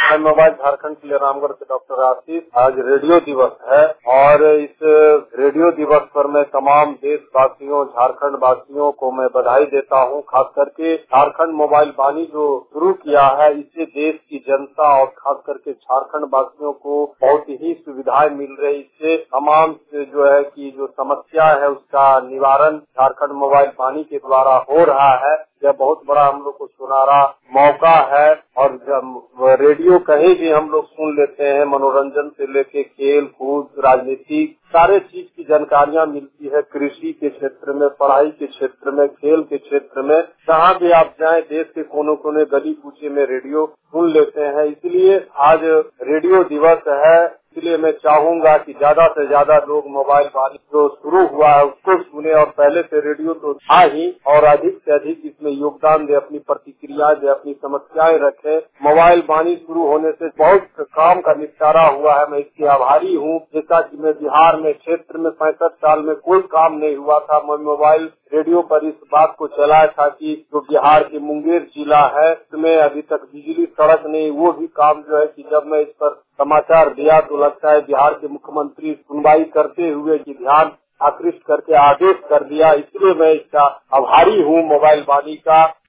मैं मोबाइल झारखंड के लिए रामगढ़ से डॉक्टर आशीष। आज रेडियो दिवस है और इस रेडियो दिवस पर मैं तमाम देशवासियों, झारखंड वासियों को मैं बधाई देता हूँ। खास करके झारखंड मोबाइल वाणी जो शुरू किया है, इससे देश की जनता और खास करके झारखंड वासियों को बहुत ही सुविधाएं मिल रही। इससे तमाम जो है कि जो समस्या है उसका निवारण झारखंड मोबाइल वाणी के द्वारा हो रहा है। यह बहुत बड़ा हम लोग को सुनहरा मौका है और रेडियो कहीं भी हम लोग सुन लेते हैं। मनोरंजन से लेके खेल कूद, राजनीति, सारे चीज की जानकारियां मिलती है। कृषि के क्षेत्र में, पढ़ाई के क्षेत्र में, खेल के क्षेत्र में, जहाँ भी आप जाएं देश के कोने कोने, गली कूचे में रेडियो सुन लेते हैं। इसलिए आज रेडियो दिवस है। इसलिए मैं चाहूंगा कि ज्यादा से ज्यादा लोग मोबाइल वाणी जो शुरू हुआ है उसको सुने और पहले से रेडियो तो था ही और अधिक से अधिक इसमें योगदान दे, अपनी प्रतिक्रिया दे, अपनी समस्याएं रखे। मोबाइल वाणी शुरू होने से बहुत काम का निपटारा हुआ है। मैं इसके आभारी हूँ। जैसा कि मैं बिहार में क्षेत्र में 65 साल में कोई काम नहीं हुआ था, मैं मोबाइल रेडियो पर इस बात को चलाया था कि जो बिहार के मुंगेर जिला है उसमें अभी तक बिजली सड़क नहीं, वो भी काम जो है कि जब मैं इस पर समाचार दिया तो लगता है बिहार के मुख्यमंत्री सुनवाई करते हुए कि ध्यान आकृष्ट करके आदेश कर दिया। इसलिए मैं इसका आभारी हूँ मोबाइल वाणी का।